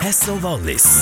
Hesso Wallis.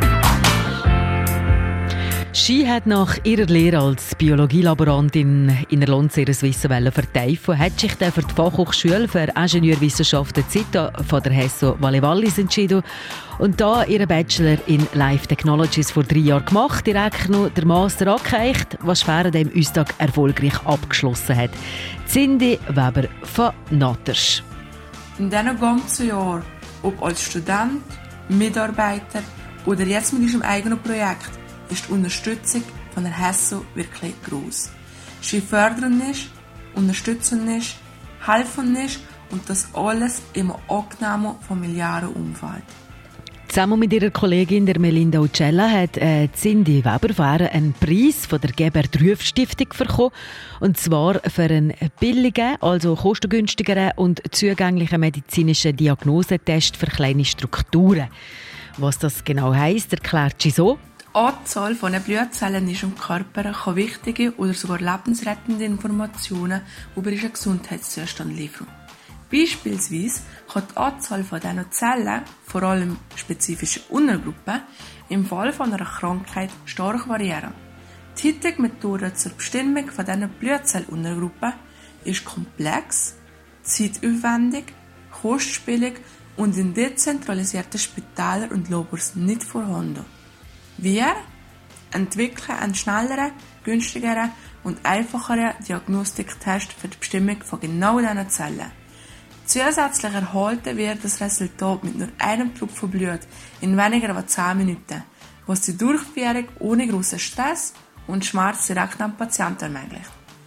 Sie hat nach ihrer Lehre als Biologielaborantin in Erlons ihr Wissen vertiefen, hat sich dann für die Fachhochschule für Ingenieurwissenschaften ZITA von der Hesso Wallis entschieden und da ihren Bachelor in Life Technologies vor 3 Jahren gemacht, direkt noch der Master angereicht, was während dem Üstag erfolgreich abgeschlossen hat. Cindy Weber von Natters. In diesen ganzen Jahren, ob als Student, Mitarbeiter oder jetzt mit unserem eigenen Projekt, ist die Unterstützung von der Hesso wirklich gross. Sie fördern ist, unterstützen ist, helfen ist und das alles im angenehmen familiären Umfeld. Zusammen mit ihrer Kollegin der Melinda Uccella hat Cindy Weber einen Preis von der Gebert-Rüff-Stiftung bekommen. Und zwar für einen billigen, also kostengünstigeren und zugänglichen medizinischen Diagnosetest für kleine Strukturen. Was das genau heisst, erklärt sie so. Die Anzahl von Blutzellen in unserem Körper kann wichtige oder sogar lebensrettende Informationen über unseren Gesundheitszustand liefern. Beispielsweise kann die Anzahl von diesen Zellen, vor allem spezifische Untergruppen, im Fall von einer Krankheit stark variieren. Die heutige Methode zur Bestimmung von diesen Blutzelluntergruppen ist komplex, zeitaufwendig, kostspielig und in dezentralisierten Spitälern und Labors nicht vorhanden. Wir entwickeln einen schnelleren, günstigeren und einfacheren Diagnostiktest für die Bestimmung von genau diesen Zellen. Zusätzlich erhalten wir das Resultat mit nur einem Tropfen Blut in weniger als 10 Minuten, was die Durchführung ohne grossen Stress und Schmerz direkt am Patienten ermöglicht.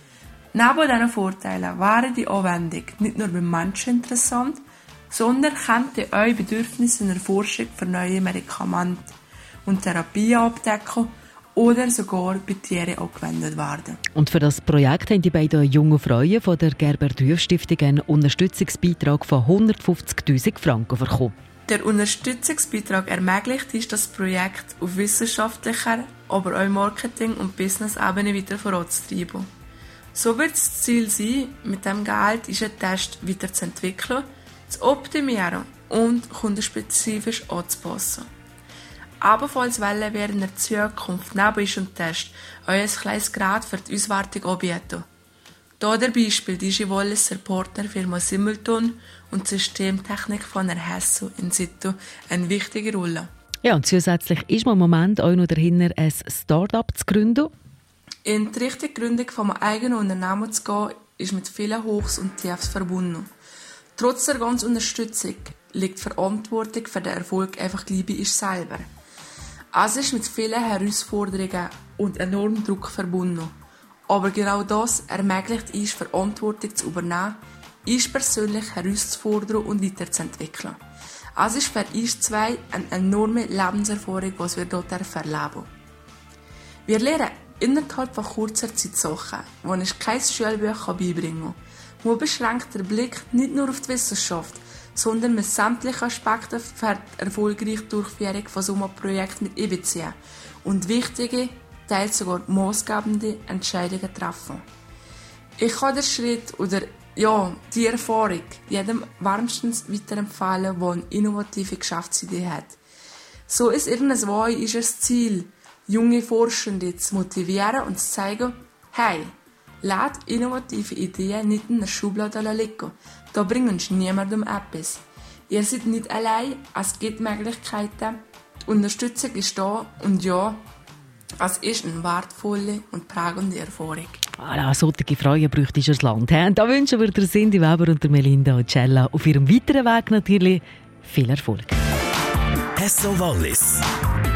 Neben diesen Vorteilen wäre die Anwendung nicht nur beim Menschen interessant, sondern könnte eure Bedürfnisse in der Forschung für neue Medikamente und Therapien abdecken oder sogar bei Tieren angewendet werden. Und für das Projekt haben die beiden jungen Frauen von der Gebert-Rüff-Stiftung einen Unterstützungsbeitrag von 150'000 Franken bekommen. Der Unterstützungsbeitrag ermöglicht ist, das Projekt auf wissenschaftlicher, aber auch Marketing- und Business-Ebene weiter voranzutreiben. So wird das Ziel sein, mit dem Geld unseren Test weiterzuentwickeln, zu optimieren und kundenspezifisch anzupassen. Ebenfalls wollen wir in der Zukunft neben unserem Test ein kleines Gerät für die Auswertung anbieten. Hier der Beispiel die Walliser Partnerfirma Simulton und die Systemtechnik von der Hesso in situ eine wichtige Rolle. Ja, und zusätzlich ist man im Moment auch noch dahinter, ein Start-up zu gründen. In die richtige Gründung von einem eigenen Unternehmen zu gehen, ist mit vielen Hochs und Tiefs verbunden. Trotz der ganzen Unterstützung liegt die Verantwortung für den Erfolg einfach gleich bei uns selber. Es ist mit vielen Herausforderungen und enormem Druck verbunden. Aber genau das ermöglicht uns, Verantwortung zu übernehmen, uns persönlich herauszufordern und weiterzuentwickeln. Es ist für uns zwei eine enorme Lebenserfahrung, was wir dort erleben. Wir lernen innerhalb von kurzer Zeit Sachen, die uns kein Schulbuch beibringen kann. Nur beschränkt der Blick nicht nur auf die Wissenschaft, sondern mit sämtlichen Aspekten für die erfolgreiche Durchführung von so einem Projekt mit einbeziehen und wichtige, teils sogar maßgebende Entscheidungen treffen. Ich kann den Schritt oder die Erfahrung jedem wärmstens weiterempfehlen, der eine innovative Geschäftsidee hat. So ist irgendwann unser Ziel, junge Forschende zu motivieren und zu zeigen, hey, lasst innovative Ideen nicht in der Schublade liegen. Da bringt uns niemandem etwas. Ihr seid nicht allein, es gibt Möglichkeiten, die Unterstützung ist da und ja, es ist eine wertvolle und prägende Erfahrung. Solche Frauen bräuchte ich das Land. Und da wünschen wir der Cindy Weber und der Melinda Uccella auf ihrem weiteren Weg natürlich viel Erfolg. Hesso Wallis.